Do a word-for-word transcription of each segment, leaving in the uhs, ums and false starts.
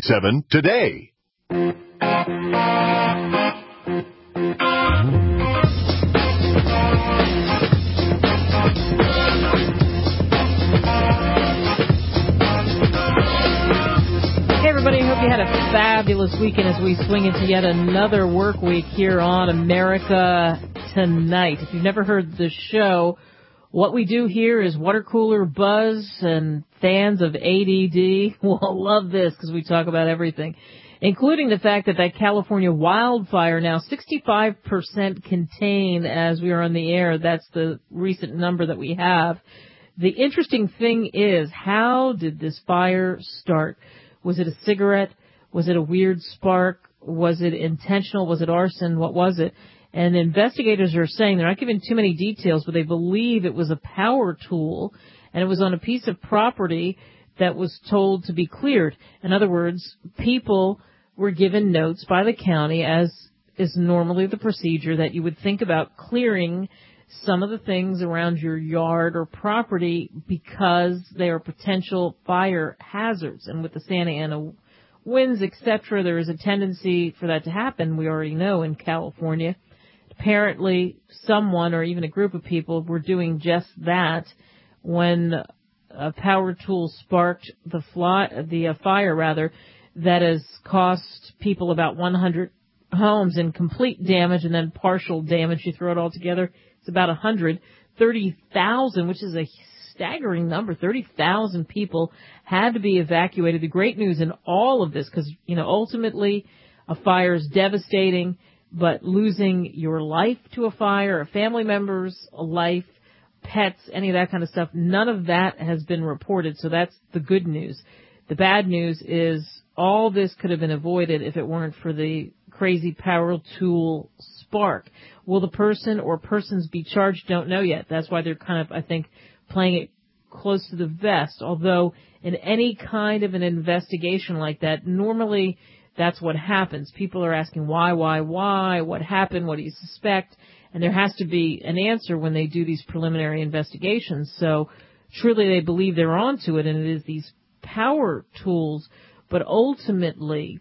seven today. Hey everybody, hope you had a fabulous weekend as we swing into yet another work week here on America Tonight. If you've never heard the show, what we do here is water cooler buzz, and fans of A D D will love this because we talk about everything, including the fact that that California wildfire now sixty-five percent contained as we are on the air. That's the recent number that we have. The interesting thing is, how did this fire start? Was it a cigarette? Was it a weird spark? Was it intentional? Was it arson? What was it? And investigators are saying, they're not giving too many details, but they believe it was a power tool, and it was on a piece of property that was told to be cleared. In other words, people were given notes by the county, as is normally the procedure, that you would think about clearing some of the things around your yard or property because they are potential fire hazards. And with the Santa Ana winds, et cetera, there is a tendency for that to happen. We already know in California. Apparently, someone or even a group of people were doing just that when a power tool sparked the, fly, the uh, fire, rather, that has cost people about one hundred homes in complete damage, and then partial damage. You throw it all together, it's about one hundred thirty thousand, which is a staggering number. thirty thousand people had to be evacuated. The great news in all of this, because, you know, ultimately a fire is devastating, but losing your life to a fire, a family member's life, pets, any of that kind of stuff, none of that has been reported. So that's the good news. The bad news is all this could have been avoided if it weren't for the crazy power tool spark. Will the person or persons be charged? Don't know yet. That's why they're kind of, I think, playing it close to the vest. Although in any kind of an investigation like that, normally that's what happens. People are asking why, why, why, what happened, what do you suspect? And there has to be an answer when they do these preliminary investigations. So truly they believe they're onto it, and it is these power tools. But ultimately,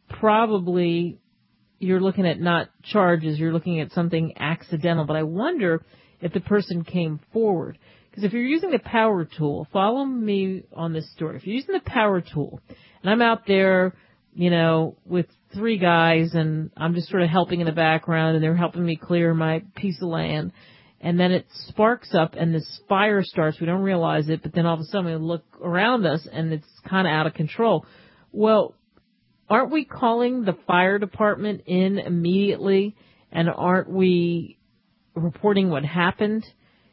probably you're looking at not charges, you're looking at something accidental. But I wonder if the person came forward. Because if you're using the power tool, follow me on this story. If you're using the power tool, and I'm out there, you know, with three guys, and I'm just sort of helping in the background, and they're helping me clear my piece of land, and then it sparks up, and this fire starts. We don't realize it, but then all of a sudden we look around us, and it's kind of out of control. Well, aren't we calling the fire department in immediately, and aren't we reporting what happened?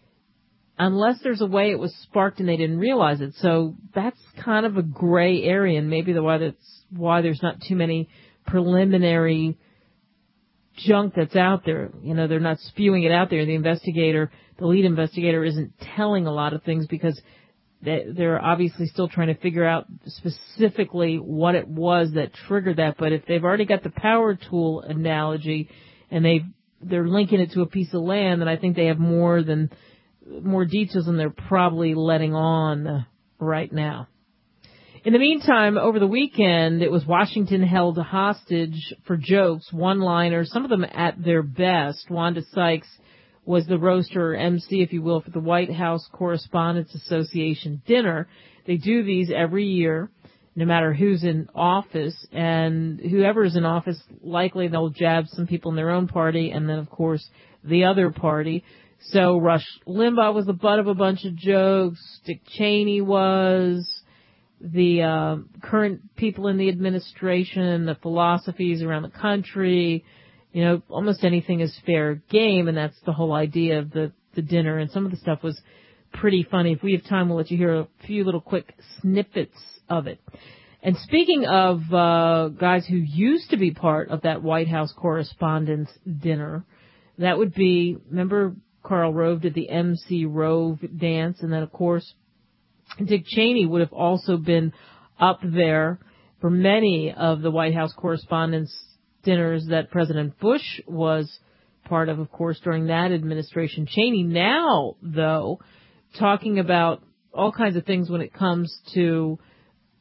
Unless there's a way it was sparked and they didn't realize it. So that's kind of a gray area, and maybe the why that's why there's not too many preliminary junk that's out there. You know, they're not spewing it out there. The investigator, the lead investigator, isn't telling a lot of things because they're obviously still trying to figure out specifically what it was that triggered that. But if they've already got the power tool analogy and they they're linking it to a piece of land, then I think they have more than more details than they're probably letting on right now. In the meantime, over the weekend, it was Washington held hostage for jokes, one-liners, some of them at their best. Wanda Sykes was the roaster, or M C, if you will, for the White House Correspondents Association dinner. They do these every year, no matter who's in office, and whoever is in office, likely they'll jab some people in their own party, and then, of course, the other party. So Rush Limbaugh was the butt of a bunch of jokes. Dick Cheney was. The uh, current people in the administration, the philosophies around the country, you know, almost anything is fair game, and that's the whole idea of the, the dinner. And some of the stuff was pretty funny. If we have time, we'll let you hear a few little quick snippets of it. And speaking of uh, guys who used to be part of that White House Correspondents' dinner, that would be, remember Karl Rove did the M C Rove dance, and then, of course, Dick Cheney would have also been up there for many of the White House Correspondents' dinners that President Bush was part of, of course, during that administration. Cheney now, though, talking about all kinds of things when it comes to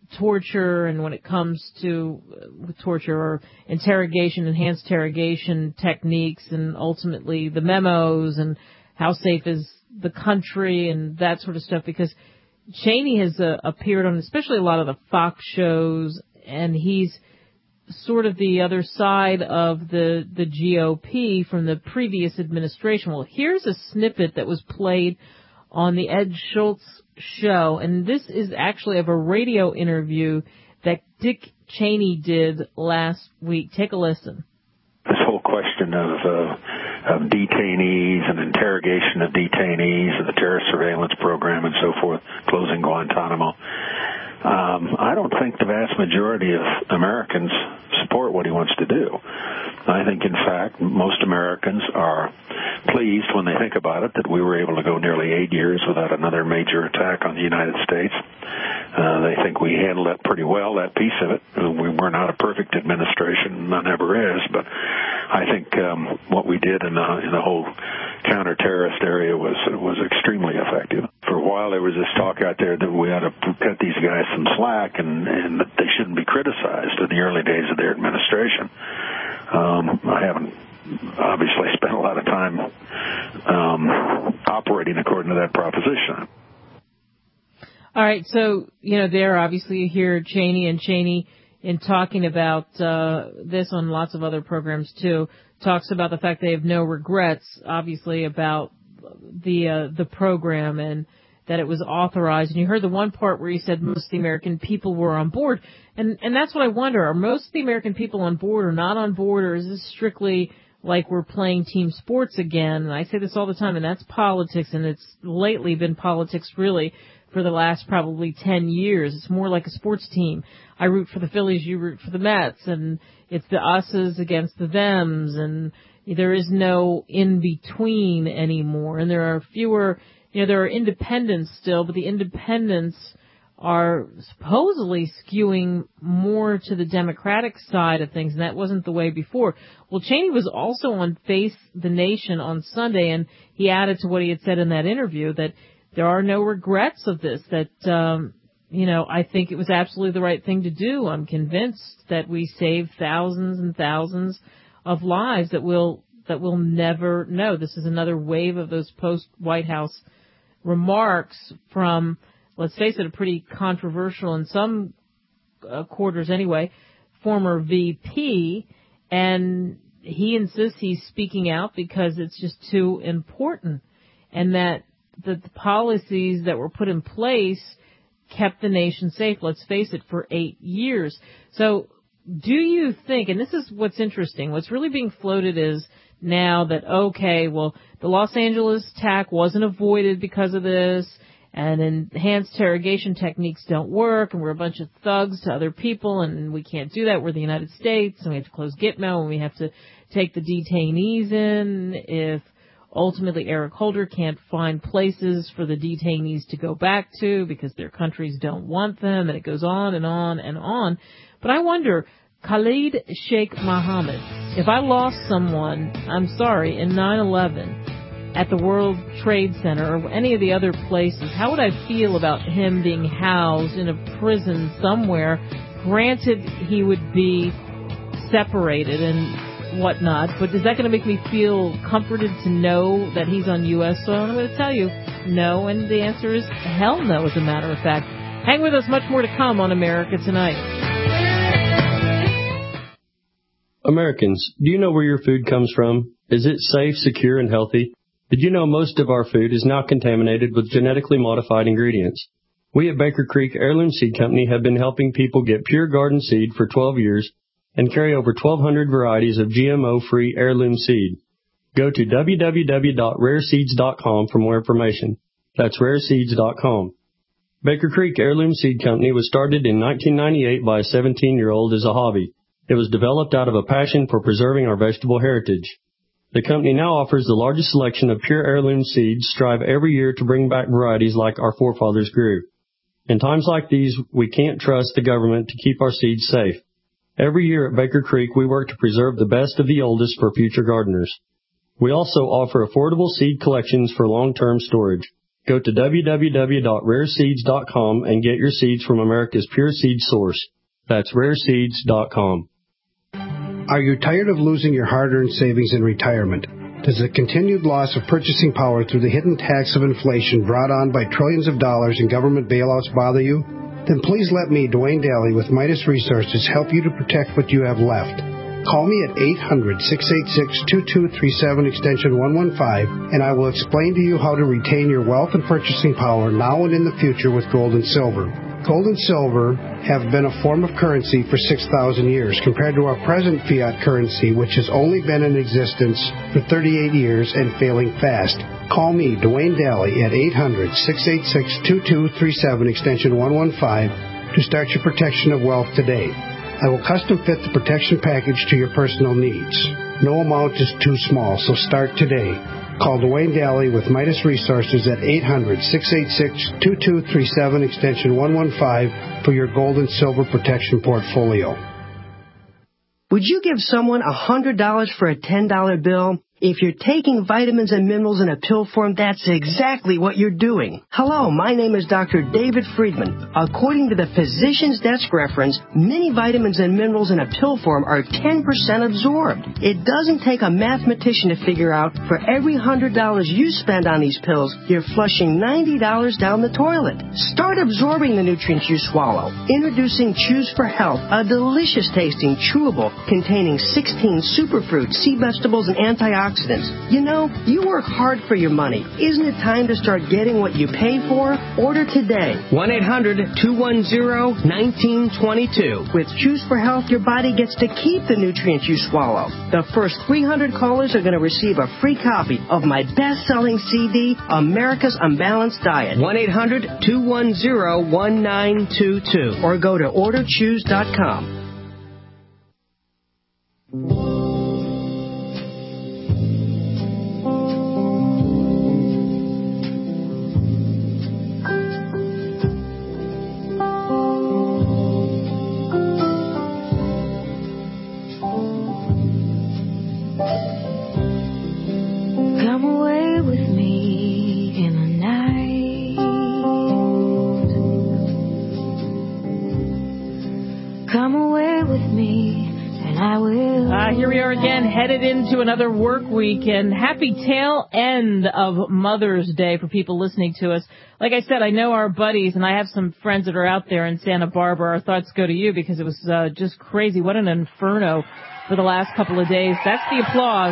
torture and when it comes to uh, torture or interrogation, enhanced interrogation techniques, and ultimately the memos and how safe is the country and that sort of stuff, because Cheney has uh, appeared on especially a lot of the Fox shows, and he's sort of the other side of the, the G O P from the previous administration. Well, here's a snippet that was played on the Ed Schultz show, and this is actually of a radio interview that Dick Cheney did last week. Take a listen. This whole question of, uh, of detainees and interrogation of detainees and the terrorist surveillance program and so forth, closing Guantanamo. Um, I don't think the vast majority of Americans support what he wants to do. I think, in fact, most Americans are pleased when they think about it that we were able to go nearly eight years without another major attack on the United States. Uh, they think we handled that pretty well, that piece of it. We were not a perfect administration, none ever is, but I think um, what we did in the, in the whole counter-terrorist area was was extremely effective. For a while, there was this talk out there that we ought to cut these guys some slack and, and that they shouldn't be criticized in the early days of their administration. Um, I haven't obviously spent a lot of time um, operating according to that proposition. All right, so, you know, there obviously you hear Cheney, and Cheney, in talking about uh, this on lots of other programs too, talks about the fact they have no regrets, obviously, about the uh, the program and that it was authorized. And you heard the one part where he said most of the American people were on board. And, and that's what I wonder. Are most of the American people on board or not on board, or is this strictly like we're playing team sports again? And I say this all the time, and that's politics, and it's lately been politics really for the last probably ten years. It's more like a sports team. I root for the Phillies, you root for the Mets, and it's the us's against the thems, and there is no in-between anymore. And there are fewer, you know, there are independents still, but the independents are supposedly skewing more to the Democratic side of things, and that wasn't the way before. Well, Cheney was also on Face the Nation on Sunday, and he added to what he had said in that interview that there are no regrets of this, that, um, you know, I think it was absolutely the right thing to do. I'm convinced that we saved thousands and thousands of lives that we'll, that we'll never know. This is another wave of those post-White House remarks from, let's face it, a pretty controversial, in some uh, quarters anyway, former V P, and he insists he's speaking out because it's just too important, and that the policies that were put in place kept the nation safe, let's face it, for eight years. So do you think, and this is what's interesting, what's really being floated is now that, okay, well, the Los Angeles attack wasn't avoided because of this, and enhanced interrogation techniques don't work, and we're a bunch of thugs to other people, and we can't do that. We're the United States, and we have to close Gitmo, and we have to take the detainees in. If ultimately Eric Holder can't find places for the detainees to go back to because their countries don't want them, and it goes on and on and on. But I wonder, Khalid Sheikh Mohammed, if I lost someone, I'm sorry, in nine eleven at the World Trade Center or any of the other places, how would I feel about him being housed in a prison somewhere? Granted, he would be separated and whatnot, but is that going to make me feel comforted to know that he's on U S soil? And I'm going to tell you, no, and the answer is hell no, as a matter of fact. Hang with us, much more to come on America Tonight. Americans, do you know where your food comes from? Is it safe, secure, and healthy? Did you know most of our food is now contaminated with genetically modified ingredients? We at Baker Creek Heirloom Seed Company have been helping people get pure garden seed for twelve years and carry over twelve hundred varieties of G M O-free heirloom seed. Go to w w w dot rare seeds dot com for more information. That's rare seeds dot com. Baker Creek Heirloom Seed Company was started in nineteen ninety-eight by a seventeen-year-old as a hobby. It was developed out of a passion for preserving our vegetable heritage. The company now offers the largest selection of pure heirloom seeds, strive every year to bring back varieties like our forefathers grew. In times like these, we can't trust the government to keep our seeds safe. Every year at Baker Creek, we work to preserve the best of the oldest for future gardeners. We also offer affordable seed collections for long-term storage. Go to w w w dot rare seeds dot com and get your seeds from America's pure seed source. That's rare seeds dot com. Are you tired of losing your hard-earned savings in retirement? Does the continued loss of purchasing power through the hidden tax of inflation brought on by trillions of dollars in government bailouts bother you? Then please let me, Dwayne Daly, with Midas Resources, help you to protect what you have left. Call me at eight hundred, six eight six, two two three seven, extension one one five, and I will explain to you how to retain your wealth and purchasing power now and in the future with gold and silver. Gold and silver have been a form of currency for six thousand years compared to our present fiat currency, which has only been in existence for thirty-eight years and failing fast. Call me, Dwayne Daly, at eight hundred, six eight six, two two three seven, extension one one five, to start your protection of wealth today. I will custom fit the protection package to your personal needs. No amount is too small, so start today. Call Dwayne Daly with Midas Resources at eight hundred, six eight six, two two three seven, extension one one five for your gold and silver protection portfolio. Would you give someone one hundred dollars for a ten dollar bill? If you're taking vitamins and minerals in a pill form, that's exactly what you're doing. Hello, my name is Doctor David Friedman. According to the Physician's Desk reference, many vitamins and minerals in a pill form are ten percent absorbed. It doesn't take a mathematician to figure out for every one hundred dollars you spend on these pills, you're flushing ninety dollars down the toilet. Start absorbing the nutrients you swallow. Introducing Choose for Health, a delicious tasting chewable containing sixteen superfruits, sea vegetables, and antioxidants. You know, you work hard for your money. Isn't it time to start getting what you pay for? Order today. one eight hundred, two one zero, one nine two two. With Choose for Health, your body gets to keep the nutrients you swallow. The first three hundred callers are going to receive a free copy of my best-selling C D, America's Unbalanced Diet. one eight hundred, two one zero, one nine two two. Or go to order choose dot com. Headed into another work week, and happy tail end of Mother's Day for people listening to us. Like I said, I know our buddies, and I have some friends that are out there in Santa Barbara. Our thoughts go to you because it was uh, just crazy. What an inferno for the last couple of days. That's the applause.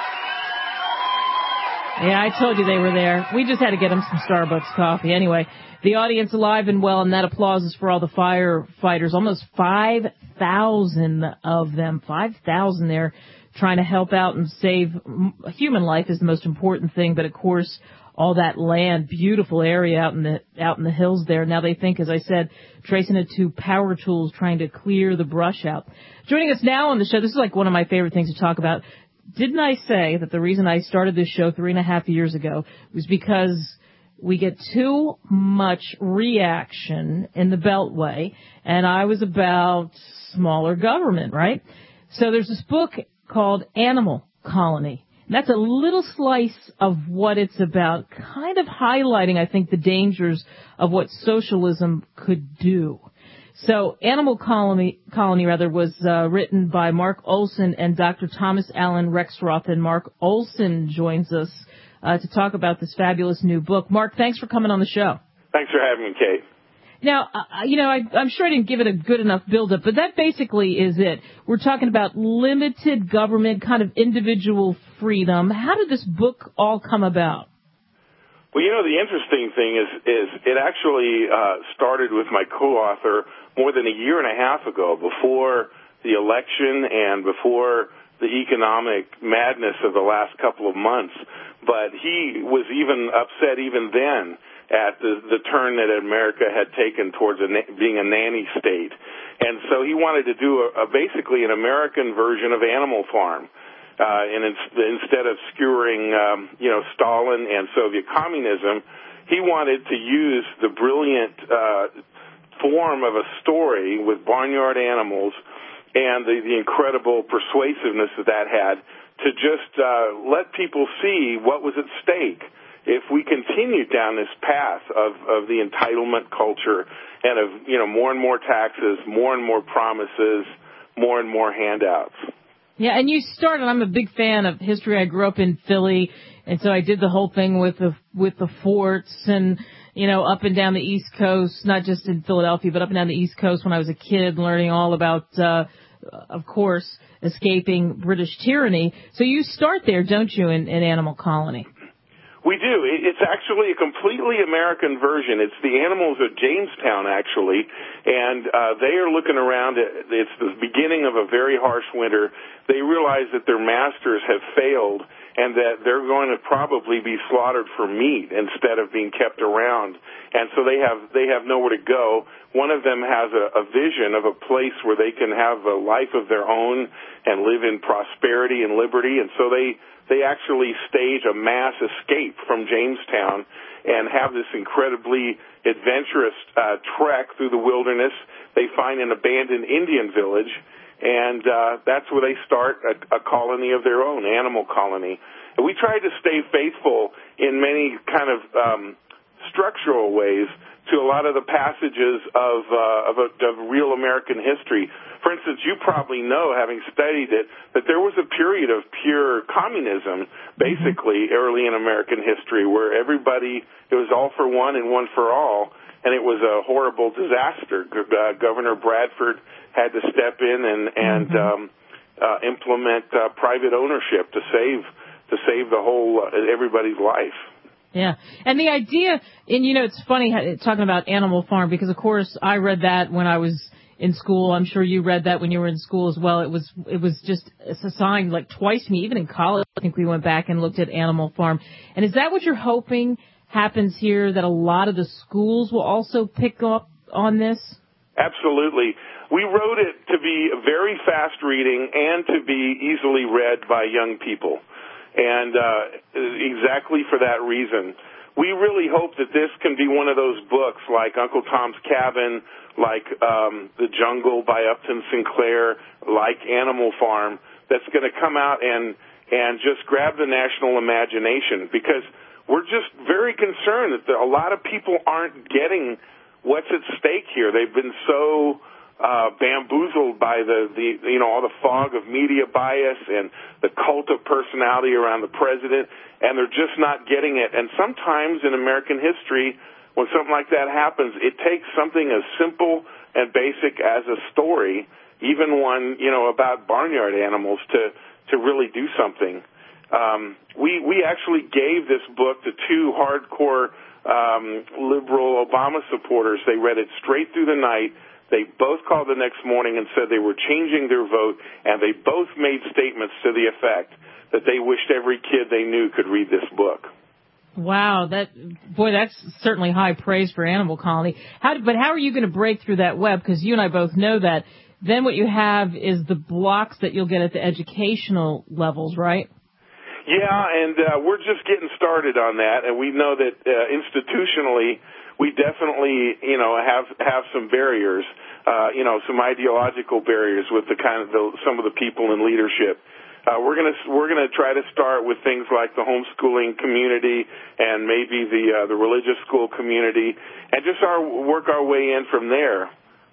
Yeah, I told you they were there. We just had to get them some Starbucks coffee. Anyway, the audience alive and well, and that applause is for all the firefighters. Almost five thousand of them. five thousand there. Trying to help out and save human life is the most important thing, but of course, all that land, beautiful area out in the out in the hills there. Now they think, as I said, tracing it to power tools, trying to clear the brush out. Joining us now on the show, this is like one of my favorite things to talk about. Didn't I say that the reason I started this show three and a half years ago was because we get too much reaction in the Beltway, and I was about smaller government, right? So there's this book called Animal Colony. And that's a little slice of what it's about, kind of highlighting, I think, the dangers of what socialism could do. So Animal Colony, Colony rather, was uh, written by Mark Olson and Doctor Thomas Allen Rexroth. And Mark Olson joins us uh, to talk about this fabulous new book. Mark, thanks for coming on the show. Thanks for having me, Kate. Now, uh, you know, I, I'm sure I didn't give it a good enough build-up, but that basically is it. We're talking about limited government, kind of individual freedom. How did this book all come about? Well, you know, the interesting thing is, is it actually uh, started with my co-author more than a year and a half ago, before the election and before the economic madness of the last couple of months. But he was even upset even then at the, the turn that America had taken towards a na- being a nanny state. And so he wanted to do a, a basically an American version of Animal Farm. Uh, and in, instead of skewering, um, you know, Stalin and Soviet communism, he wanted to use the brilliant uh, form of a story with barnyard animals and the, the incredible persuasiveness that that had to just uh, let people see what was at stake if we continue down this path of, of the entitlement culture and of, you know, more and more taxes, more and more promises, more and more handouts. Yeah, and you started, I'm a big fan of history. I grew up in Philly, and so I did the whole thing with the with the forts and, you know, up and down the East Coast, not just in Philadelphia, but up and down the East Coast when I was a kid, learning all about, uh, of course, escaping British tyranny. So you start there, don't you, in, in Animal Colony? We do. It's actually a completely American version. It's the animals of Jamestown, actually, and uh, they are looking around. At, it's the beginning of a very harsh winter. They realize that their masters have failed and that they're going to probably be slaughtered for meat instead of being kept around. And so they have they have nowhere to go. One of them has a, a vision of a place where they can have a life of their own and live in prosperity and liberty, and so they They actually stage a mass escape from Jamestown and have this incredibly adventurous uh, trek through the wilderness. They find an abandoned Indian village, and uh, that's where they start a, a colony of their own, Animal Colony. And we try to stay faithful in many kind of um, structural ways to a lot of the passages of, uh, of, a, of real American history. For instance, you probably know, having studied it, that there was a period of pure communism, basically, early in American history, where everybody, it was all for one and one for all, and it was a horrible disaster. Uh, Governor Bradford had to step in and, and mm-hmm. um, uh, implement uh, private ownership to save to save the whole uh, everybody's life. Yeah. And the idea, and, you know, it's funny talking about Animal Farm, because, of course, I read that when I was in school. I'm sure you read that when you were in school as well. It was it was just assigned like twice to me. Even in college, I think we went back and looked at Animal Farm. And is that what you're hoping happens here, that a lot of the schools will also pick up on this? Absolutely. We wrote it to be very fast reading and to be easily read by young people. And uh, exactly for that reason, we really hope that this can be one of those books like Uncle Tom's Cabin, like um, The Jungle by Upton Sinclair, like Animal Farm, that's going to come out and and just grab the national imagination, because we're just very concerned that the, a lot of people aren't getting what's at stake here. They've been so Uh, bamboozled by the, the, you know, all the fog of media bias and the cult of personality around the president, and they're just not getting it. And sometimes in American history, when something like that happens, it takes something as simple and basic as a story, even one, you know, about barnyard animals, to, to really do something. Um, we, we actually gave this book to two hardcore um, liberal Obama supporters. They read it straight through the night. They both called the next morning and said they were changing their vote, and they both made statements to the effect that they wished every kid they knew could read this book. Wow, that boy, that's certainly high praise for Animal Colony. How, but how are you going to break through that web? Because you and I both know that. Then what you have is the blocks that you'll get at the educational levels, right? Yeah, and uh, we're just getting started on that, and we know that uh, institutionally, we definitely, you know, have have some barriers, uh, you know, some ideological barriers with the kind of the, some of the people in leadership. Uh, we're gonna we're gonna try to start with things like the homeschooling community and maybe the uh, the religious school community, and just our work our way in from there.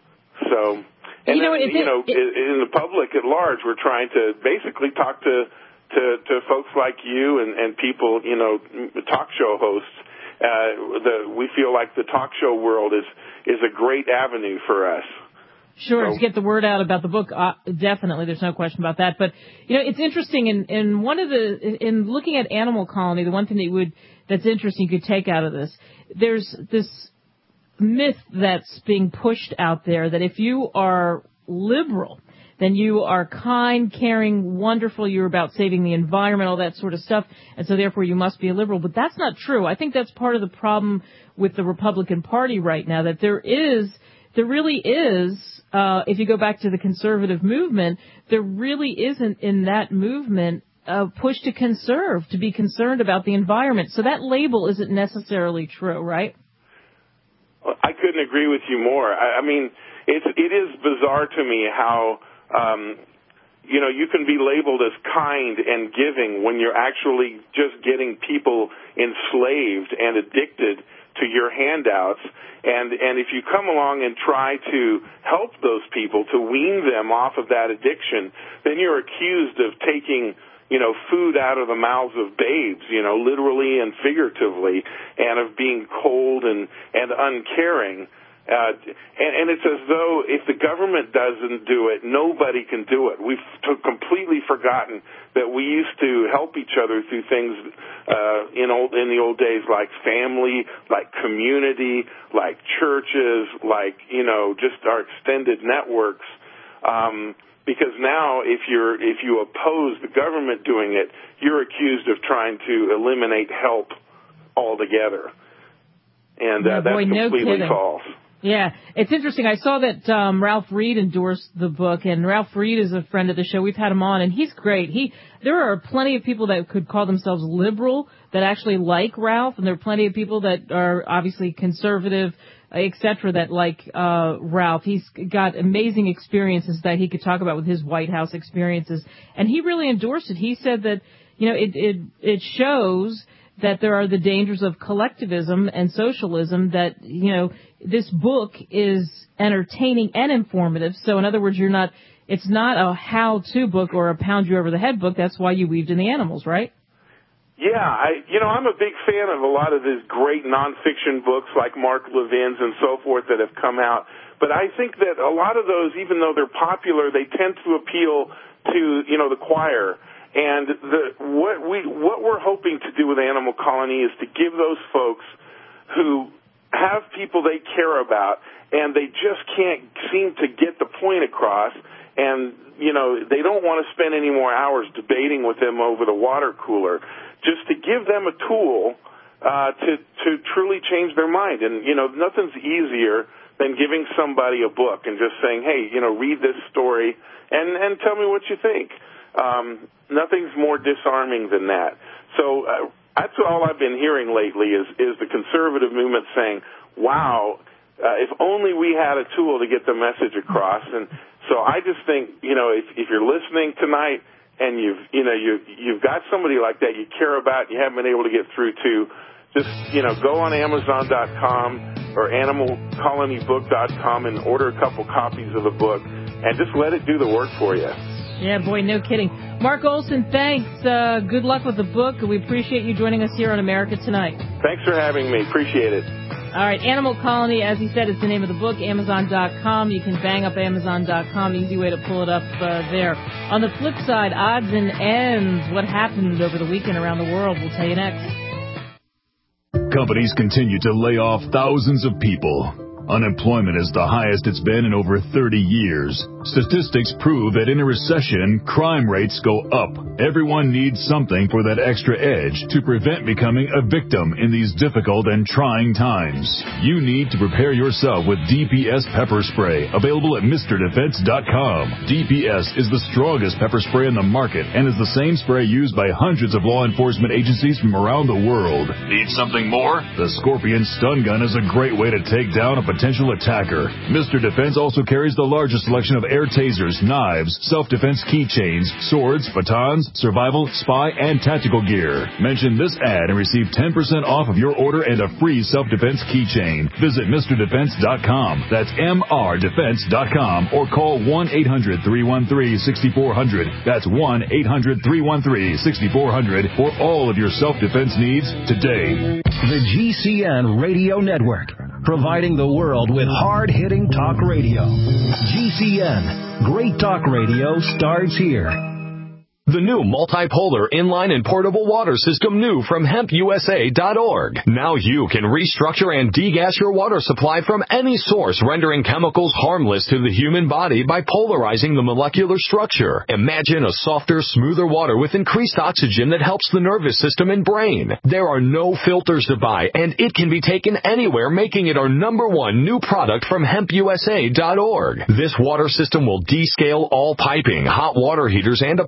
So, and you know, then, you it, know, it, in the public at large, we're trying to basically talk to to, to folks like you and, and people, you know, talk show hosts. Uh, the, we feel like the talk show world is, is a great avenue for us. Sure, so, to get the word out about the book, uh, definitely, there's no question about that. But, you know, it's interesting, in, in one of the, in looking at Animal Colony, the one thing that you would, that's interesting you could take out of this, there's this myth that's being pushed out there that if you are liberal, then you are kind, caring, wonderful, you're about saving the environment, all that sort of stuff, and so therefore you must be a liberal. But that's not true. I think that's part of the problem with the Republican Party right now, that there is, there really is, uh, if you go back to the conservative movement, there really isn't in that movement a push to conserve, to be concerned about the environment. So that label isn't necessarily true, right? I couldn't agree with you more. I, I mean, it's, it is bizarre to me how Um, you know, you can be labeled as kind and giving when you're actually just getting people enslaved and addicted to your handouts. And, and if you come along and try to help those people, to wean them off of that addiction, then you're accused of taking, you know, food out of the mouths of babes, you know, literally and figuratively, and of being cold and, and uncaring. Uh, and, and it's as though if the government doesn't do it, nobody can do it. We've t- completely forgotten that we used to help each other through things uh, in old in the old days, like family, like community, like churches, like, you know, just our extended networks. Um, because now, if you're if you oppose the government doing it, you're accused of trying to eliminate help altogether, and uh, yeah, boy, that's completely no false. Yeah, it's interesting. I saw that um, Ralph Reed endorsed the book, and Ralph Reed is a friend of the show. We've had him on, and he's great. He there are plenty of people that could call themselves liberal that actually like Ralph, and there are plenty of people that are obviously conservative, et cetera, that like uh, Ralph. He's got amazing experiences that he could talk about with his White House experiences, and he really endorsed it. He said that, you know, it it, it shows that there are the dangers of collectivism and socialism, that, you know, this book is entertaining and informative. So in other words, you're not, it's not a how-to book or a pound-you-over-the-head book. That's why you weaved in the animals, right? Yeah, I, you know, I'm a big fan of a lot of these great nonfiction books like Mark Levin's and so forth that have come out. But I think that a lot of those, even though they're popular, they tend to appeal to, you know, the choir. And the, what we what we're hoping to do with Animal Colony is to give those folks who have people they care about and they just can't seem to get the point across, and, you know, they don't want to spend any more hours debating with them over the water cooler, just to give them a tool uh, to to truly change their mind. And, you know, nothing's easier than giving somebody a book and just saying, hey, you know, read this story and, and tell me what you think. Um, nothing's more disarming than that. So uh, that's all I've been hearing lately is, is the conservative movement saying, wow, uh, if only we had a tool to get the message across. And so I just think, you know, if, if you're listening tonight and you've, you know, you, you've got somebody like that you care about, you haven't been able to get through to, just, you know, go on Amazon dot com or Animal Colony Book dot com and order a couple copies of the book and just let it do the work for you. Yeah, boy, no kidding. Mark Olson, thanks. Uh, good luck with the book. We appreciate you joining us here on America Tonight. Thanks for having me. Appreciate it. All right, Animal Colony, as he said, is the name of the book, Amazon dot com. You can bang up Amazon dot com. Easy way to pull it up uh, there. On the flip side, odds and ends. What happened over the weekend around the world? We'll tell you next. Companies continue to lay off thousands of people. Unemployment is the highest it's been in over thirty years. Statistics prove that in a recession, crime rates go up. Everyone needs something for that extra edge to prevent becoming a victim in these difficult and trying times. You need to prepare yourself with D P S pepper spray, available at Mister Defense dot com. D P S is the strongest pepper spray in the market and is the same spray used by hundreds of law enforcement agencies from around the world. Need something more? The Scorpion Stun Gun is a great way to take down a potential attacker. Mister Defense also carries the largest selection of air tasers, knives, self-defense keychains, swords, batons, survival, spy, and tactical gear. Mention this ad and receive ten percent off of your order and a free self-defense keychain. Visit Mister Defense dot com. That's M R Defense dot com or call one eight hundred, three one three, six four zero zero. That's one eight hundred, three one three, six four zero zero for all of your self-defense needs today. The G C N Radio Network, providing the world with hard-hitting talk radio. G C N, great talk radio starts here. The new multipolar inline and portable water system new from hemp U S A dot org. Now you can restructure and degas your water supply from any source, rendering chemicals harmless to the human body by polarizing the molecular structure. Imagine a softer, smoother water with increased oxygen that helps the nervous system and brain. There are no filters to buy, and it can be taken anywhere, making it our number one new product from hemp U S A dot org. This water system will descale all piping, hot water heaters, and appliances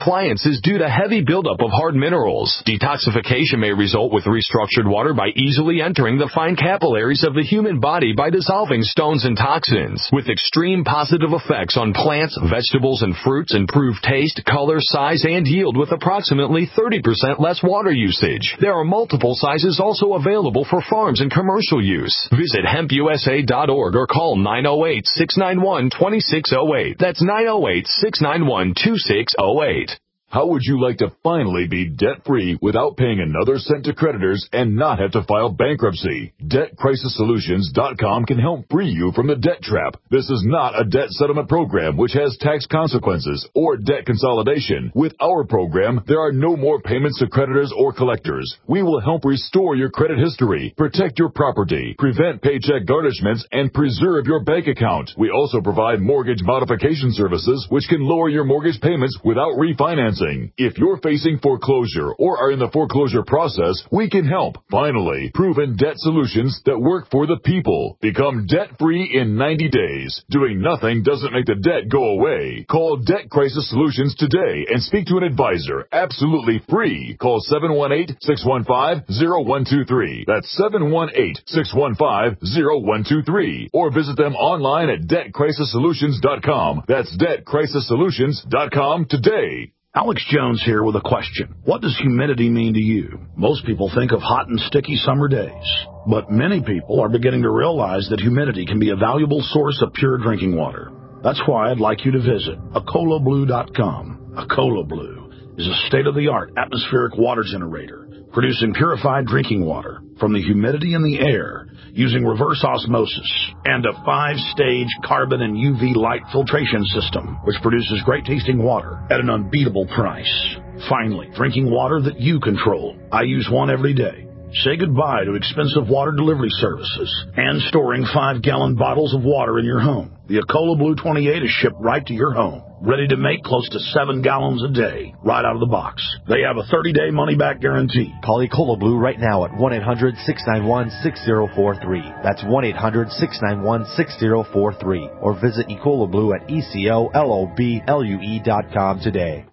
is due to heavy buildup of hard minerals. Detoxification may result with restructured water by easily entering the fine capillaries of the human body by dissolving stones and toxins, with extreme positive effects on plants, vegetables, and fruits, improve taste, color, size, and yield with approximately thirty percent less water usage. There are multiple sizes also available for farms and commercial use. Visit hemp u s a dot org or call nine oh eight, six nine one, two six oh eight. That's nine oh eight, six nine one, two six oh eight. How would you like to finally be debt-free without paying another cent to creditors and not have to file bankruptcy? debt crisis solutions dot com can help free you from the debt trap. This is not a debt settlement program which has tax consequences or debt consolidation. With our program, there are no more payments to creditors or collectors. We will help restore your credit history, protect your property, prevent paycheck garnishments, and preserve your bank account. We also provide mortgage modification services which can lower your mortgage payments without refinancing. If you're facing foreclosure or are in the foreclosure process, we can help. Finally, proven debt solutions that work for the people. Become debt-free in ninety days. Doing nothing doesn't make the debt go away. Call Debt Crisis Solutions today and speak to an advisor. Absolutely free. Call seven one eight, six one five, zero one two three. That's seven one eight, six one five, zero one two three. Or visit them online at debt crisis solutions dot com. That's debt crisis solutions dot com today. Alex Jones here with a question. What does humidity mean to you? Most people think of hot and sticky summer days, but many people are beginning to realize that humidity can be a valuable source of pure drinking water. That's why I'd like you to visit Acola Blue dot com. Acola Blue is a state-of-the-art atmospheric water generator producing purified drinking water from the humidity in the air using reverse osmosis and a five-stage carbon and U V light filtration system, which produces great-tasting water at an unbeatable price. Finally, drinking water that you control. I use one every day. Say goodbye to expensive water delivery services and storing five-gallon bottles of water in your home. The Acola Blue twenty-eight is shipped right to your home, ready to make close to seven gallons a day, right out of the box. They have a thirty-day money-back guarantee. Call Acola Blue right now at one eight hundred, six nine one, six zero four three. That's one eight hundred, six nine one, six zero four three. Or visit Ecola Blue at E C O L O B L U E dot com today.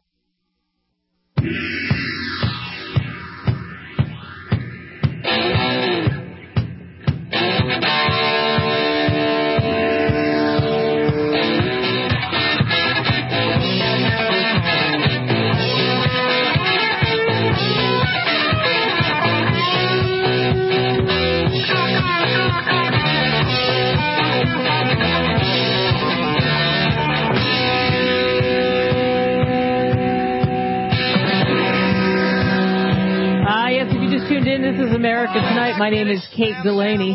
This is America Tonight. My name is Kate Delaney.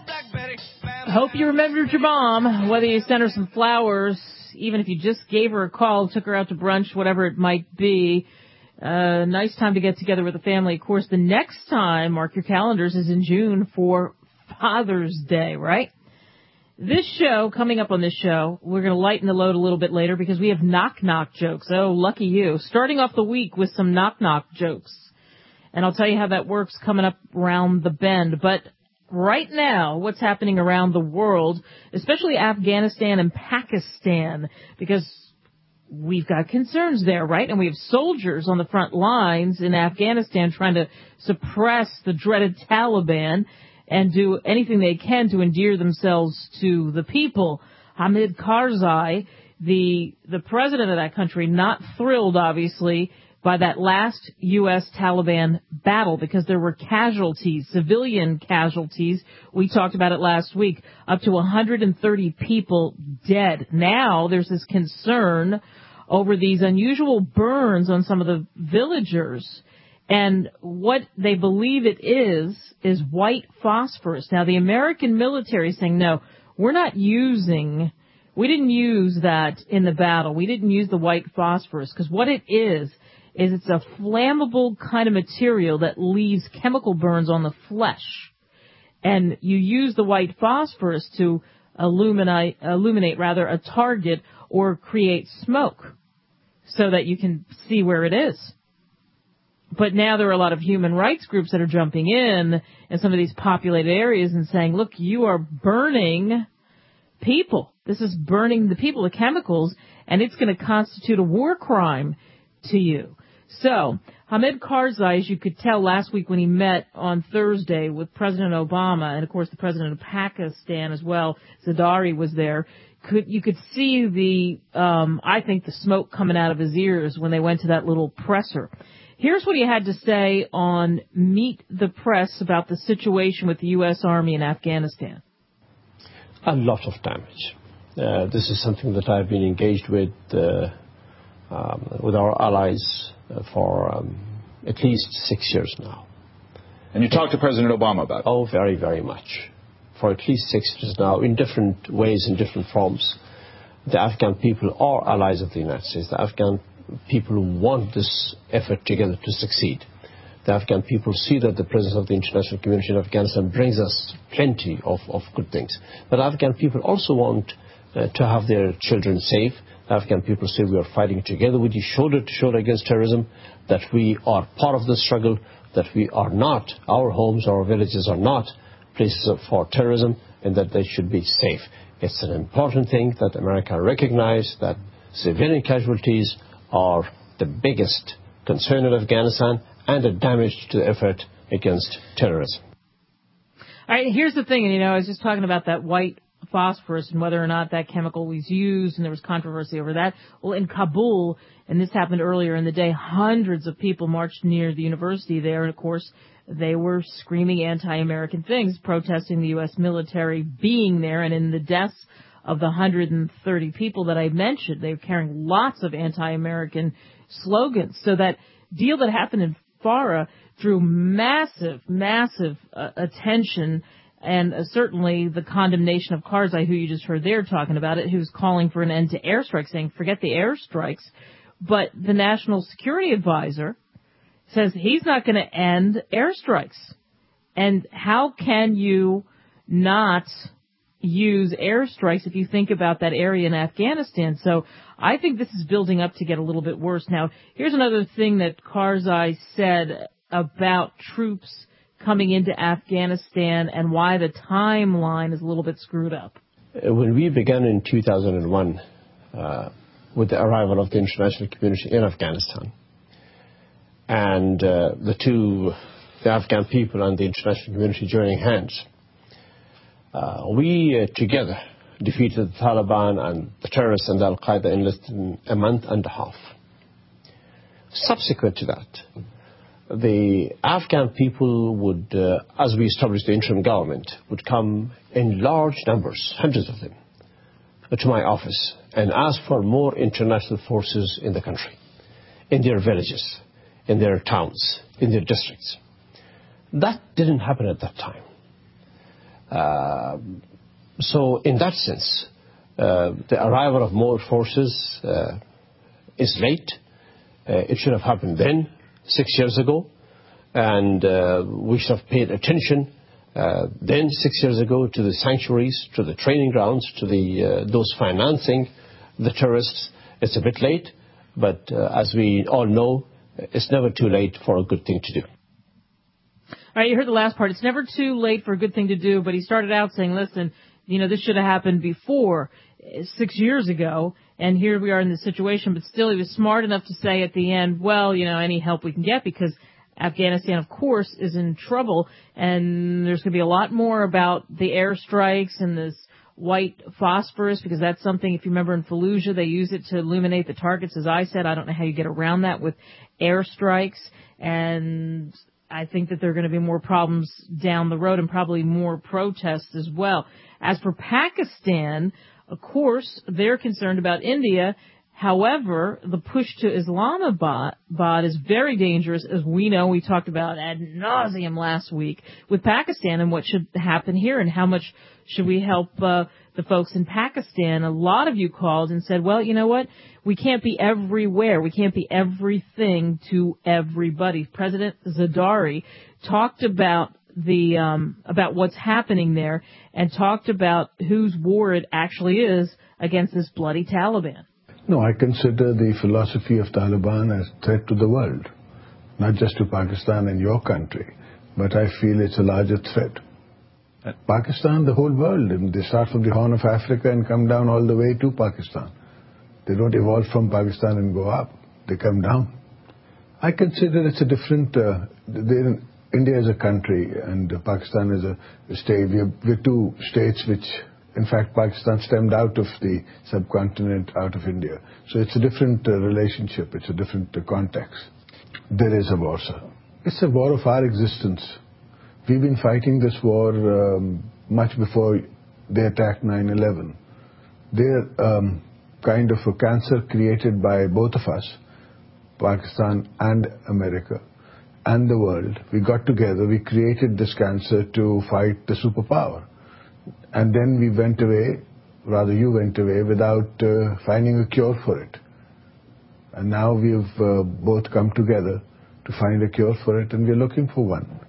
Hope you remembered your mom, whether you sent her some flowers, even if you just gave her a call, took her out to brunch, whatever it might be. Uh, nice time to get together with the family. Of course, the next time, mark your calendars, is in June for Father's Day, right? This show, coming up on this show, we're going to lighten the load a little bit later because we have knock-knock jokes. Oh, lucky you. Starting off the week with some knock-knock jokes. And I'll tell you how that works coming up around the bend. But right now, what's happening around the world, especially Afghanistan and Pakistan, because we've got concerns there, right? And we have soldiers on the front lines in Afghanistan trying to suppress the dreaded Taliban and do anything they can to endear themselves to the people. Hamid Karzai, the the president of that country, not thrilled, obviously, by that last U S Taliban battle because there were casualties, civilian casualties. We talked about it last week, up to one hundred thirty people dead. Now there's this concern over these unusual burns on some of the villagers. And what they believe it is, is white phosphorus. Now, the American military is saying, no, we're not using, we didn't use that in the battle. We didn't use the white phosphorus because what it is, is it's a flammable kind of material that leaves chemical burns on the flesh. And you use the white phosphorus to illuminate, illuminate rather, a target or create smoke so that you can see where it is. But now there are a lot of human rights groups that are jumping in in some of these populated areas and saying, look, you are burning people. This is burning the people, the chemicals, and it's going to constitute a war crime to you. So, Hamid Karzai, as you could tell last week when he met on Thursday with President Obama, and of course the president of Pakistan as well, Zardari was there, could you could see the, um, I think, the smoke coming out of his ears when they went to that little presser. Here's what he had to say on Meet the Press about the situation with the U S. Army in Afghanistan. A lot of damage. Uh, this is something that I've been engaged with uh, um, with our allies uh, for um, at least six years now. And you talked to President Obama about it? Oh, very, very much. For at least six years now, in different ways, in different forms. The Afghan people are allies of the United States. The Afghan people want this effort together to succeed. The Afghan people see that the presence of the international community in Afghanistan brings us plenty of, of good things. But Afghan people also want uh, to have their children safe. The Afghan people say we are fighting together with you, shoulder to shoulder against terrorism, that we are part of the struggle, that we are not, our homes, our villages are not places for terrorism, and that they should be safe. It's an important thing that America recognize that civilian casualties are the biggest concern in Afghanistan and the damage to the effort against terrorism. All right, here's the thing, and you know, I was just talking about that white phosphorus and whether or not that chemical was used, and there was controversy over that. Well, in Kabul, and this happened earlier in the day, hundreds of people marched near the university there, and of course, they were screaming anti-American things, protesting the U S military being there, and in the deaths of the one hundred thirty people that I mentioned, they were carrying lots of anti-American slogans. So that deal that happened in Farah drew massive, massive uh, attention, and uh, certainly the condemnation of Karzai, who you just heard there talking about it, who's calling for an end to airstrikes, saying forget the airstrikes. But the National Security Advisor says he's not going to end airstrikes. And how can you not use airstrikes if you think about that area in Afghanistan? So I think this is building up to get a little bit worse. Now, here's another thing that Karzai said about troops coming into Afghanistan and why the timeline is a little bit screwed up. When we began in two thousand one uh, with the arrival of the international community in Afghanistan, and uh, the two, the Afghan people and the international community joining hands, uh, we uh, together defeated the Taliban and the terrorists and Al-Qaeda in less than a month and a half. Subsequent to that, the Afghan people would, uh, as we established the interim government, would come in large numbers, hundreds of them, to my office and ask for more international forces in the country, in their villages, in their towns, in their districts. That didn't happen at that time. Uh, so in that sense, uh, the arrival of more forces uh, is late. Uh, it should have happened then, six years ago, and uh, we should have paid attention uh, then, six years ago, to the sanctuaries, to the training grounds, to the uh, those financing the terrorists. It's a bit late, but uh, as we all know, it's never too late for a good thing to do. All right, you heard the last part. It's never too late for a good thing to do, but he started out saying, listen, you know, this should have happened before, six years ago, and here we are in this situation, but still he was smart enough to say at the end, well, you know, any help we can get, because Afghanistan, of course, is in trouble, and there's going to be a lot more about the airstrikes and this white phosphorus, because that's something, if you remember in Fallujah, they use it to illuminate the targets, as I said. I don't know how you get around that with airstrikes, and I think that there are going to be more problems down the road and probably more protests as well. As for Pakistan, of course, they're concerned about India. However, the push to Islamabad is very dangerous, as we know. We talked about ad nauseum last week with Pakistan and what should happen here and how much should we help uh, the folks in Pakistan. A lot of you called and said, well, you know what? We can't be everywhere. We can't be everything to everybody. President Zardari talked about the um, about what's happening there and talked about whose war it actually is against this bloody Taliban. No, I consider the philosophy of Taliban as a threat to the world, not just to Pakistan and your country, but I feel it's a larger threat. Pakistan, the whole world. I mean, they start from the Horn of Africa and come down all the way to Pakistan. They don't evolve from Pakistan and go up. They come down. I consider it's a different. Uh, the, India is a country and uh, Pakistan is a state. We're, we're two states which, in fact, Pakistan stemmed out of the subcontinent, out of India. So it's a different uh, relationship. It's a different uh, context. There is a war, sir. It's a war of our existence. We've been fighting this war um, much before they attacked nine eleven. They're um, kind of a cancer created by both of us, Pakistan and America, and the world. We got together, we created this cancer to fight the superpower. And then we went away, rather you went away, without uh, finding a cure for it. And now we've uh, both come together to find a cure for it, and we're looking for one.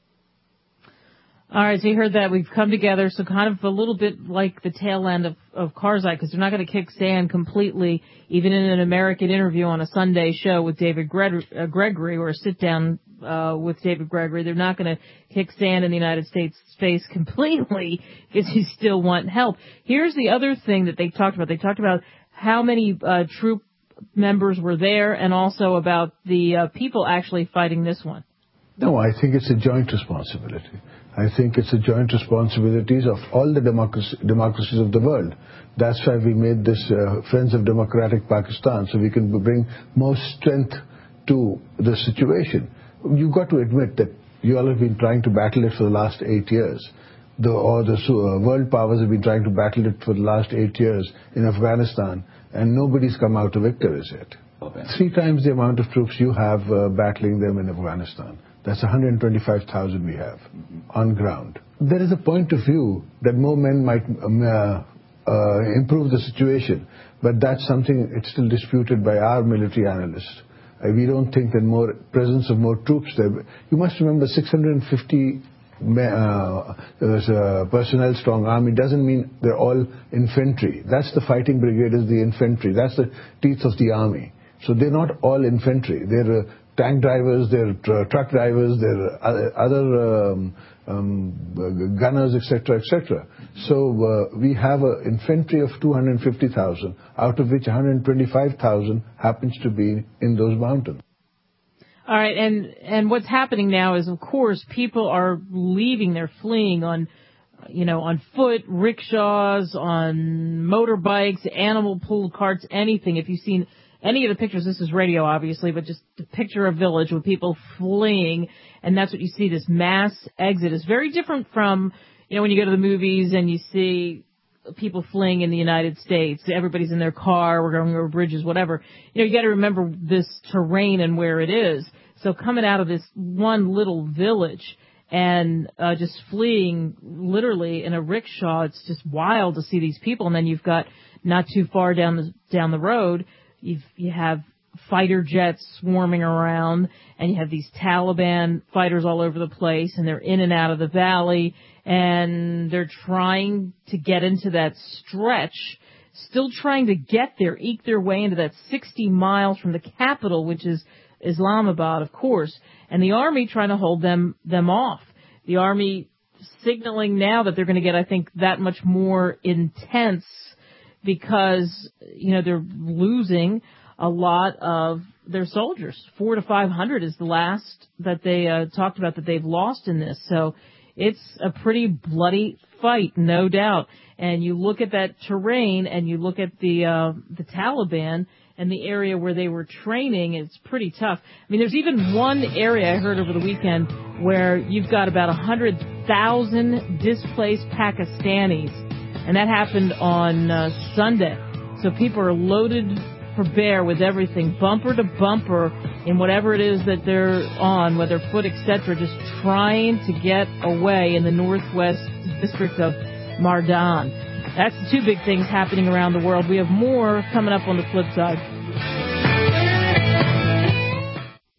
All right, so you heard that. We've come together, so kind of a little bit like the tail end of, of Karzai, because they're not going to kick sand completely, even in an American interview on a Sunday show with David Gre- uh, Gregory, or a sit-down uh, with David Gregory. They're not going to kick sand in the United States' face completely, because you still want help. Here's the other thing that they talked about. They talked about how many uh, troop members were there, and also about the uh, people actually fighting this one. No, I think it's a joint responsibility. I think it's a joint responsibility of all the democracy, democracies of the world. That's why we made this uh, Friends of Democratic Pakistan, so we can bring more strength to the situation. You've got to admit that you all have been trying to battle it for the last eight years. The, or the uh, world powers have been trying to battle it for the last eight years in Afghanistan, and nobody's come out victorious yet. Okay. Three times the amount of troops you have uh, battling them in Afghanistan. That's one hundred twenty-five thousand we have mm-hmm. on ground. There is a point of view that more men might um, uh, uh, improve the situation, but that's something it's still disputed by our military analysts. Uh, we don't think that more presence of more troops there. You must remember, six hundred fifty uh, uh, personnel strong army doesn't mean they're all infantry. That's the fighting brigade, is the infantry. That's the teeth of the army. So they're not all infantry. They're uh, tank drivers, they're tr- truck drivers, they're other, other um, um, gunners, et cetera, et cetera. So uh, we have an infantry of two hundred fifty thousand, out of which one hundred twenty-five thousand happens to be in those mountains. All right, and and what's happening now is, of course, people are leaving, they're fleeing on, you know, on foot, rickshaws, on motorbikes, animal-pulled carts, anything. If you've seen any of the pictures, this is radio, obviously, but just to picture a village with people fleeing, and that's what you see, this mass exit. Is very different from, you know, when you go to the movies and you see people fleeing in the United States. Everybody's in their car, we're going over bridges, whatever. You know, you got to remember this terrain and where it is. So coming out of this one little village and uh, just fleeing literally in a rickshaw, it's just wild to see these people. And then you've got, not too far down the down the road, You've, you have fighter jets swarming around, and you have these Taliban fighters all over the place, and they're in and out of the valley, and they're trying to get into that stretch, still trying to get there, eke their way into that sixty miles from the capital, which is Islamabad, of course, and the army trying to hold them, them off. The army signaling now that they're going to get, I think, that much more intense, because, you know, they're losing a lot of their soldiers. Four to five hundred is the last that they uh, talked about that they've lost in this. So it's a pretty bloody fight, no doubt. And you look at that terrain, and you look at the uh, the Taliban and the area where they were training, it's pretty tough. I mean, there's even one area I heard over the weekend where you've got about one hundred thousand displaced Pakistanis. And that happened on uh, Sunday. So people are loaded for bear with everything, bumper to bumper, in whatever it is that they're on, whether foot, et cetera, just trying to get away in the northwest district of Mardan. That's the two big things happening around the world. We have more coming up on the flip side.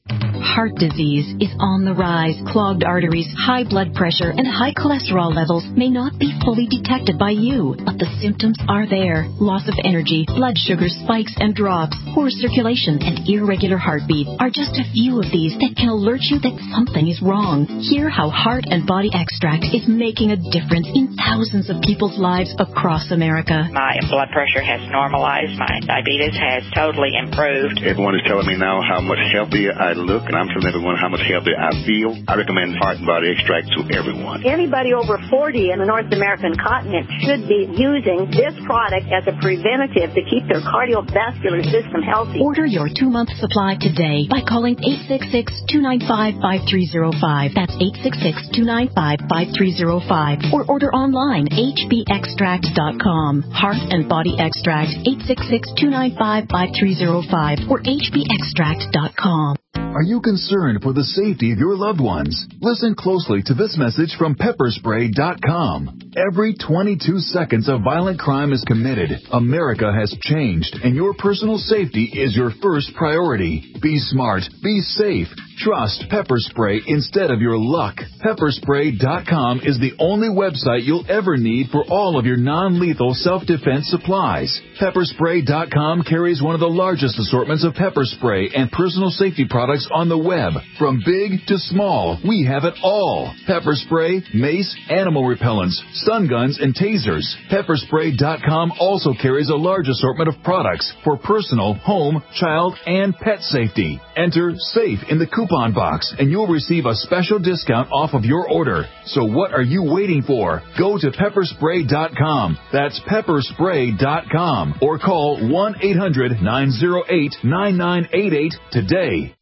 heart disease is on the rise. Clogged arteries, high blood pressure, and high cholesterol levels may not be fully detected by you, but the symptoms are there. Loss of energy, blood sugar spikes and drops, poor circulation, and irregular heartbeat are just a few of these that can alert you that something is wrong. Hear how Heart and Body Extract is making a difference in thousands of people's lives across America. My blood pressure has normalized. My diabetes has totally improved. Everyone is telling me now how much healthier I look, and I'm telling everyone how much healthier I feel. I recommend Heart and Body Extract to everyone. Anybody over forty in the North American continent should be using this product as a preventative to keep their cardiovascular system healthy. Order your two-month supply today by calling eight six six, two nine five, five three zero five. That's eight six six, two nine five, five three zero five. Or order online, h b extract dot com. Heart and Body Extract, eight six six, two nine five, five three zero five or h b extract dot com. Are you concerned for the safety of your loved ones? Listen closely to this message from pepper spray dot com. Every twenty-two seconds a violent crime is committed. America has changed, and your personal safety is your first priority. Be smart. Be safe. Trust Pepper Spray instead of your luck. pepper spray dot com is the only website you'll ever need for all of your non-lethal self-defense supplies. pepper spray dot com carries one of the largest assortments of pepper spray and personal safety products on the web. From big to small, we have it all. Pepper spray, mace, animal repellents, stun guns, and tasers. pepper spray dot com also carries a large assortment of products for personal, home, child, and pet safety. Enter SAFE in the coupon box, and you'll receive a special discount off of your order. So what are you waiting for? Go to pepper spray dot com. That's pepper spray dot com. Or call one eight hundred, nine oh eight, nine nine eight eight today.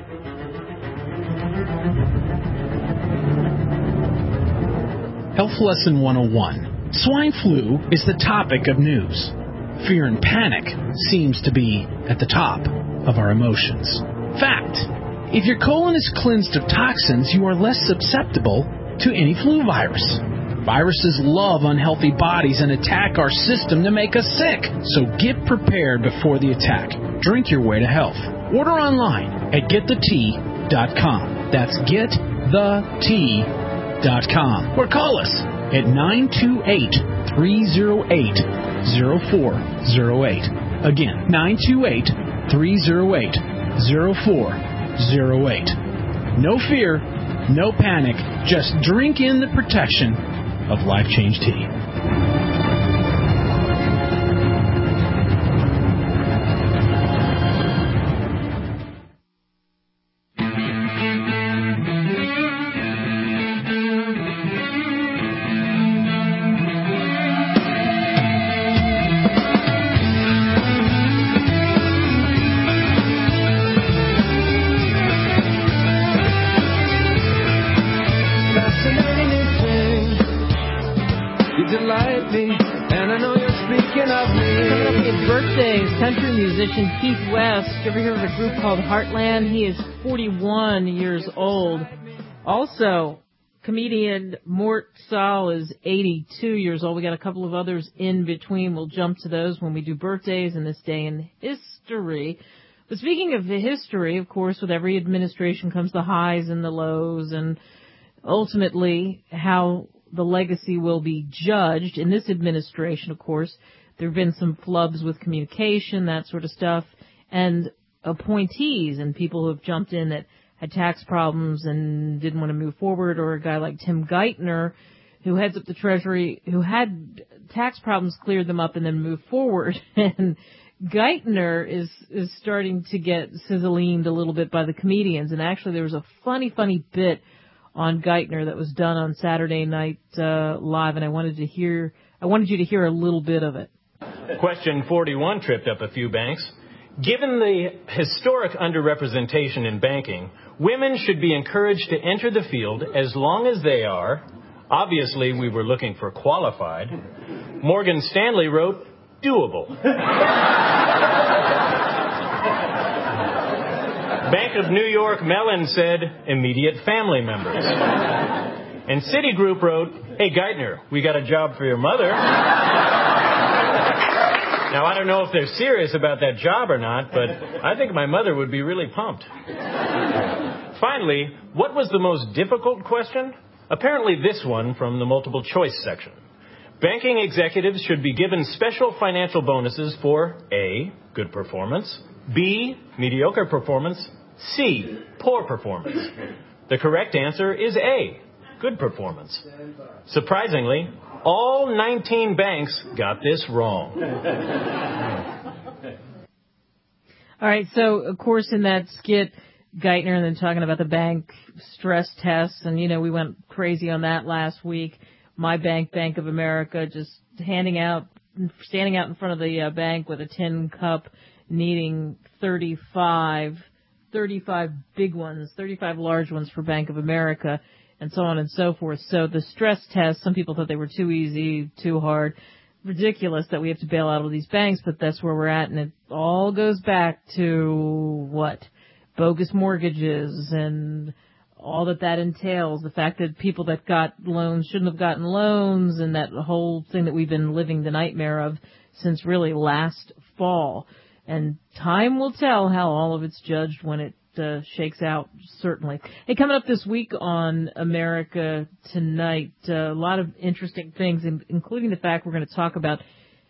Health Lesson one oh one. Swine flu is the topic of news. Fear and panic seems to be at the top of our emotions. Fact, if your colon is cleansed of toxins, you are less susceptible to any flu virus. Viruses love unhealthy bodies and attack our system to make us sick. So get prepared before the attack. Drink your way to health. Order online at get the tea dot com. That's get the tea dot com. Or call us at nine two eight, three oh eight, oh four oh eight. Again, nine two eight, three oh eight, oh four oh eight. No fear, no panic, just drink in the protection of Life Change Tea. Keith West, you ever heard of a group called Heartland? He is forty-one years old. Also, comedian Mort Sahl is eighty-two years old. We got a couple of others in between. We'll jump to those when we do birthdays in this day in history. But speaking of the history, of course, with every administration comes the highs and the lows, and ultimately how the legacy will be judged. In this administration, of course, there have been some flubs with communication, that sort of stuff, and appointees and people who have jumped in that had tax problems and didn't want to move forward, or a guy like Tim Geithner, who heads up the Treasury, who had tax problems, cleared them up, and then moved forward. And Geithner is, is starting to get sizzlined a little bit by the comedians. And actually there was a funny, funny bit on Geithner that was done on Saturday Night uh, Live, and I wanted to hear, I wanted you to hear a little bit of it. Question forty-one tripped up a few banks. Given the historic underrepresentation in banking, women should be encouraged to enter the field as long as they are. Obviously, we were looking for qualified. Morgan Stanley wrote, doable. Bank of New York Mellon said, immediate family members. And Citigroup wrote, hey, Geithner, we got a job for your mother. Now, I don't know if they're serious about that job or not, but I think my mother would be really pumped. Finally, what was the most difficult question? Apparently this one from the multiple choice section. Banking executives should be given special financial bonuses for A, good performance, B, mediocre performance, C, poor performance. The correct answer is A, good performance. Surprisingly, all nineteen banks got this wrong. All right, so, of course, in that skit, Geithner and then talking about the bank stress tests, and, you know, we went crazy on that last week. My bank, Bank of America, just handing out, standing out in front of the uh, bank with a tin cup, needing thirty-five, thirty-five big ones, thirty-five large ones for Bank of America, and so on and so forth. So the stress tests, some people thought they were too easy, too hard, ridiculous that we have to bail out all these banks, but that's where we're at, and it all goes back to what? Bogus mortgages and all that that entails, the fact that people that got loans shouldn't have gotten loans, and that whole thing that we've been living the nightmare of since really last fall. And time will tell how all of it's judged when it uh, shakes out, certainly. Hey, coming up this week on America Tonight, uh, a lot of interesting things, including the fact we're going to talk about,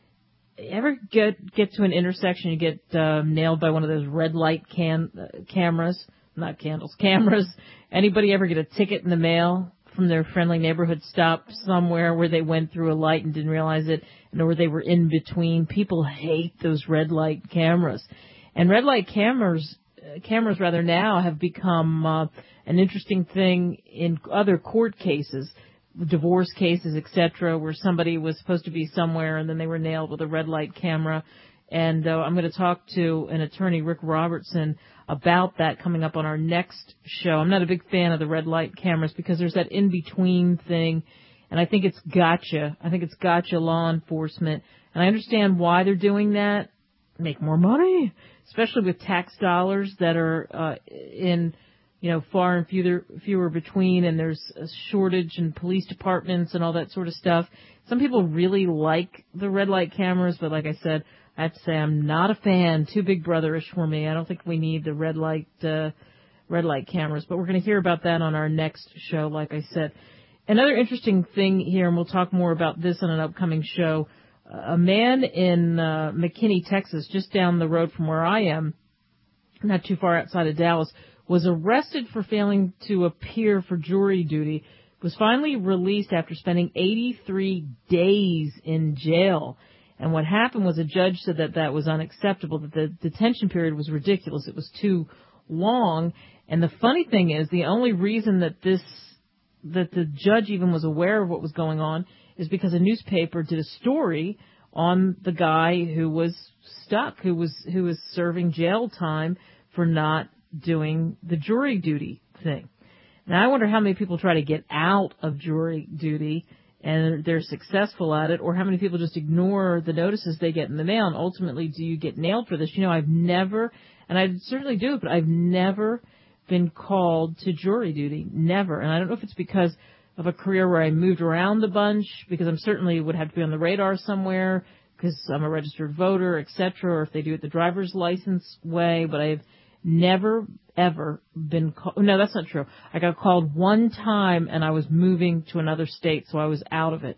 ever get get to an intersection, you get uh, nailed by one of those red light can uh, cameras, not candles, cameras. Anybody ever get a ticket in the mail from their friendly neighborhood stop somewhere where they went through a light and didn't realize it, and or they were in between? People hate those red light cameras. And red light cameras, uh, cameras rather now have become uh, an interesting thing in other court cases, divorce cases, et cetera, where somebody was supposed to be somewhere and then they were nailed with a red light camera. And uh, I'm going to talk to an attorney, Rick Robertson, about that coming up on our next show. I'm not a big fan of the red light cameras because there's that in-between thing, and I think it's gotcha. I think it's gotcha law enforcement. And I understand why they're doing that. Make more money, especially with tax dollars that are uh, in, you know, far and fewer, fewer between, and there's a shortage in police departments and all that sort of stuff. Some people really like the red light cameras, but like I said, I have to say I'm not a fan. Too big brotherish for me. I don't think we need the red light uh, red light cameras, but we're going to hear about that on our next show, like I said. Another interesting thing here, and we'll talk more about this on an upcoming show, a man in uh, McKinney, Texas, just down the road from where I am, not too far outside of Dallas, was arrested for failing to appear for jury duty, was finally released after spending eighty-three days in jail. And what happened was a judge said that that was unacceptable, that the detention period was ridiculous. It was too long. And the funny thing is, the only reason that this, that the judge even was aware of what was going on is because a newspaper did a story on the guy who was stuck, who was, who was serving jail time for not doing the jury duty thing. Now, I wonder how many people try to get out of jury duty and they're successful at it, or how many people just ignore the notices they get in the mail, and ultimately do you get nailed for this? You know, I've never, and I certainly do it, but I've never been called to jury duty. Never. And I don't know if it's because of a career where I moved around a bunch, because I'm certainly would have to be on the radar somewhere, because I'm a registered voter, et cetera, or if they do it the driver's license way, but I've never, ever been called. No, that's not true. I got called one time, and I was moving to another state, so I was out of it.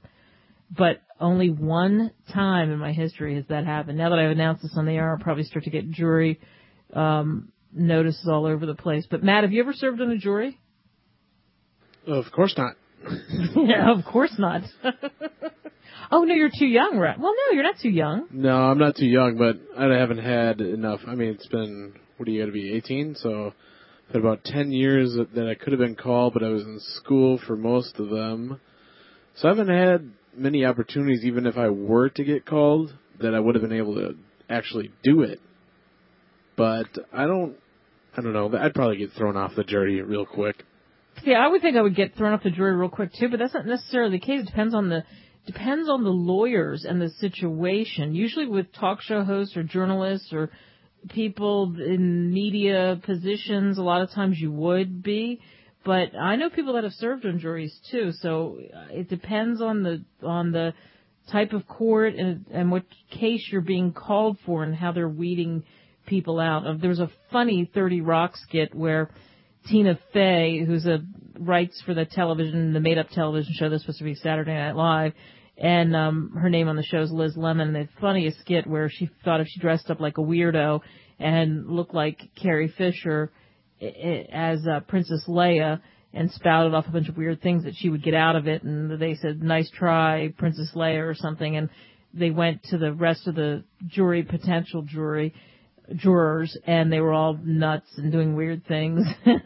But only one time in my history has that happened. Now that I've announced this on the air, I'll probably start to get jury um, notices all over the place. But, Matt, have you ever served on a jury? Of course not. Yeah, of course not. Oh, no, you're too young, right? Well, no, you're not too young. No, I'm not too young, but I haven't had enough. I mean, it's been... What do you got to be, eighteen? So had about ten years that I could have been called, but I was in school for most of them. So I haven't had many opportunities, even if I were to get called, that I would have been able to actually do it. But I don't, I don't know. I'd probably get thrown off the jury real quick. Yeah, I would think I would get thrown off the jury real quick too, but that's not necessarily the case. It depends on the depends on the lawyers and the situation. Usually with talk show hosts or journalists or people in media positions, a lot of times you would be, but I know people that have served on juries too, so it depends on the on the type of court and, and what case you're being called for and how they're weeding people out. There was a funny thirty Rock skit where Tina Fey, who's a writes for the television, the made-up television show that's supposed to be Saturday Night Live, and um, her name on the show is Liz Lemon. And the funniest skit where she thought if she dressed up like a weirdo and looked like Carrie Fisher as uh, Princess Leia and spouted off a bunch of weird things that she would get out of it, and they said, nice try, Princess Leia, or something, and they went to the rest of the jury, potential jury, jurors, and they were all nuts and doing weird things.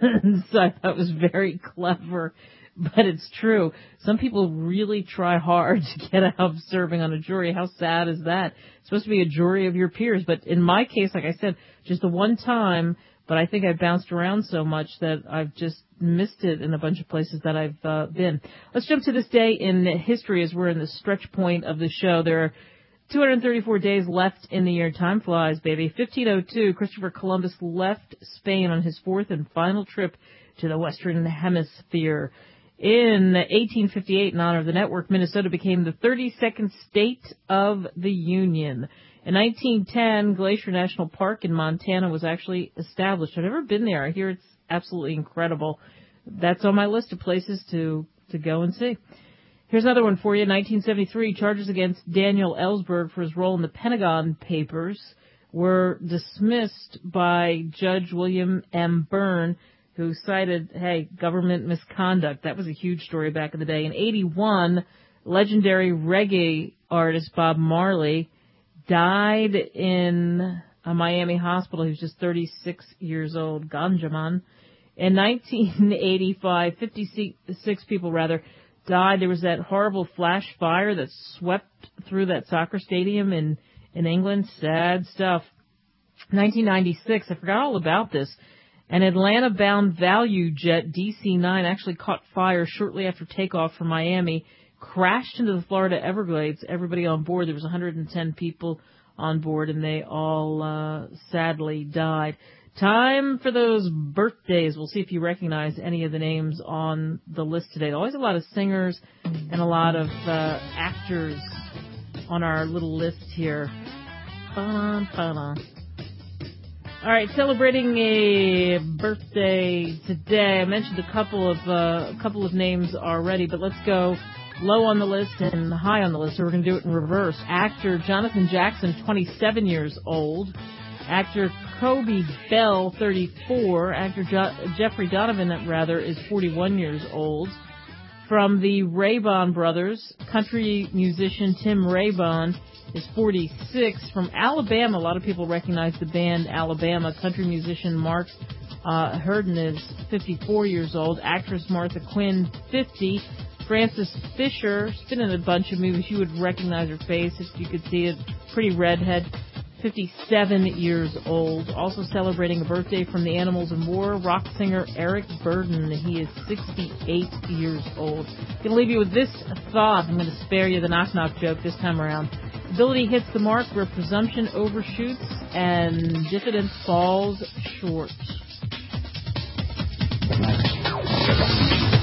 So I thought it was very clever, but it's true. Some people really try hard to get out of serving on a jury. How sad is that? It's supposed to be a jury of your peers, but in my case, like I said, just the one time, but I think I bounced around so much that I've just missed it in a bunch of places that I've uh, been. Let's jump to this day in history as we're in the stretch point of the show. There are two hundred thirty-four days left in the year. Time flies, baby. fifteen oh two, Christopher Columbus left Spain on his fourth and final trip to the Western Hemisphere. In eighteen fifty-eight, in honor of the network, Minnesota became the thirty-second state of the Union. In nineteen ten, Glacier National Park in Montana was actually established. I've never been there. I hear it's absolutely incredible. That's on my list of places to, to go and see. Here's another one for you. nineteen seventy-three, charges against Daniel Ellsberg for his role in the Pentagon Papers were dismissed by Judge William M. Byrne, who cited, hey, government misconduct. That was a huge story back in the day. In eighty-one, legendary reggae artist Bob Marley died in a Miami hospital. He was just thirty-six years old. Ganja man. In nineteen eighty-five, fifty-six people rather died. There was that horrible flash fire that swept through that soccer stadium in, in England. Sad stuff. nineteen ninety-six, I forgot all about this. An Atlanta-bound value jet D C nine actually caught fire shortly after takeoff from Miami, crashed into the Florida Everglades. Everybody on board, there was one hundred ten people on board, and they all uh, sadly died. Time for those birthdays. We'll see if you recognize any of the names on the list today. Always a lot of singers and a lot of uh, actors on our little list here. Fun, fun. All right, celebrating a birthday today. I mentioned a couple of uh, a couple of names already, but let's go low on the list and high on the list. So we're going to do it in reverse. Actor Jonathan Jackson, twenty-seven years old. Actor Kobe Bell, thirty-four. Actor jo- Jeffrey Donovan, rather, is forty-one years old. From the Raybon brothers, country musician Tim Raybon is forty-six. From Alabama, a lot of people recognize the band Alabama. Country musician Mark uh, Herndon is fifty-four years old. Actress Martha Quinn, fifty. Frances Fisher, she's been in a bunch of movies. You would recognize her face if you could see it. Pretty redhead. fifty-seven years old. Also celebrating a birthday from the Animals and War, rock singer Eric Burden. He is sixty-eight years old. I'm going to leave you with this thought. I'm going to spare you the knock-knock joke this time around. Ability hits the mark where presumption overshoots and diffidence falls short.